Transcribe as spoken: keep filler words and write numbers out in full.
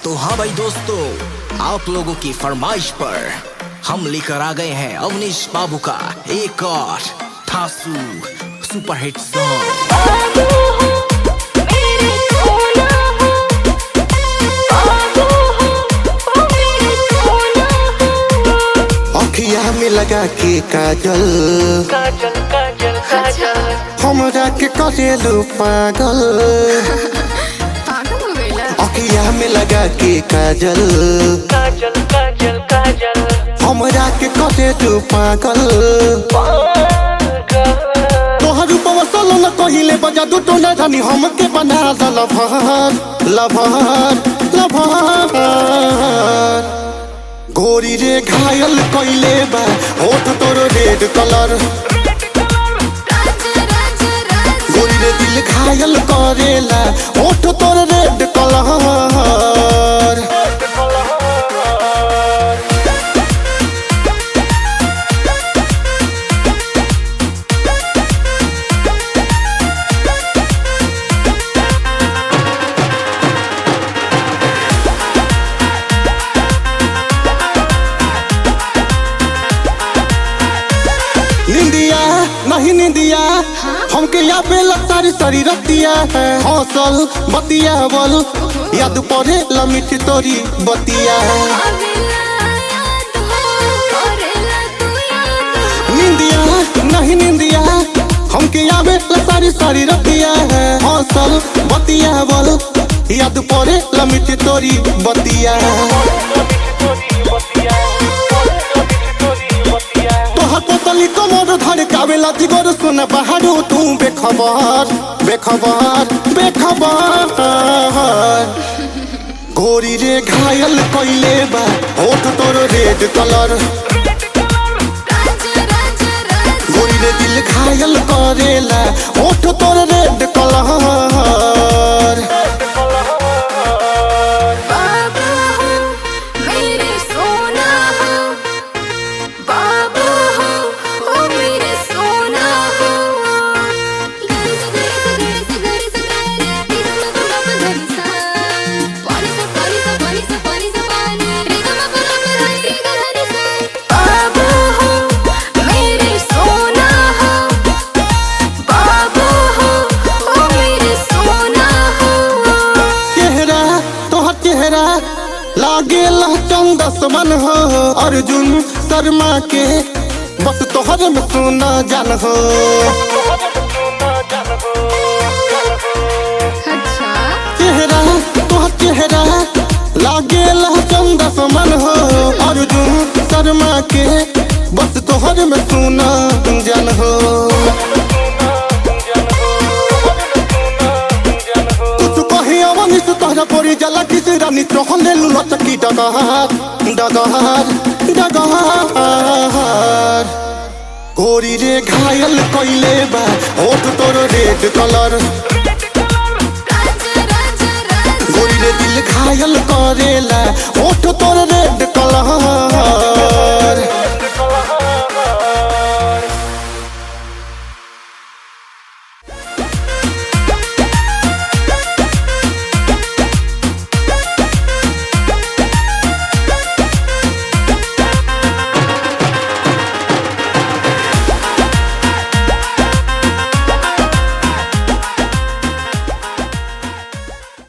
तो हाँ भाई दोस्तों, आप लोगों की फरमाइश पर हम लेकर आ गए हैं अवनीश बाबू का एक और थासू सुपरहिट सॉन्ग। अखिया में लगा के काजल काजल काजल काजल हमरा के करेलू पागल। अखिया में लगा के काजल काजल काजल काजल हमरा के करेलू पागल। तोहर रूपवा सोलो न कहिले बजा दू टोना रानी हमके बना द लभर लभर लभर। गोरी रे घायल कइले बा होठ तोर रेड कलर। गोरी रे दिल घायल करेला होठ तोर रेड कलर। निंदिया नहीं निंदिया हमके यहाँ पे सारी सारी रतिया है। हौसल बतिया बोल याद पड़े लमिट तोरी बतिया। निंदिया नहीं निंदिया हमके यहाँ पे सारी सारी रतिया है। हौसल बतिया बोल याद पड़े लमिट तोरी बतिया। तली कमर धर कावेला दिगोर सुन बहारो तू बेखबर बेखबर बेखबर। गोरी रे घायल कइले बा होठ तोर रेड कलर। गोरी रे दिल घायल करेला होठ तोर रेड कलर। लागेला चंदस मन हो अर्जुन शर्मा के बस तोहर में सोना जान हो। चेहरा तोहर चेहरा लागेला चंदस मन हो अर्जुन शर्मा के बस तोहर में सोना जान हो। तोहरा परी जला किसी रानी तोहने लुला चकी डगहार डगहार डगहार। गोरी रे घायल कइले बा होठ तोर रेड कलर। गोरी रे दिल घायल करेला होठ तोर रेड कलर।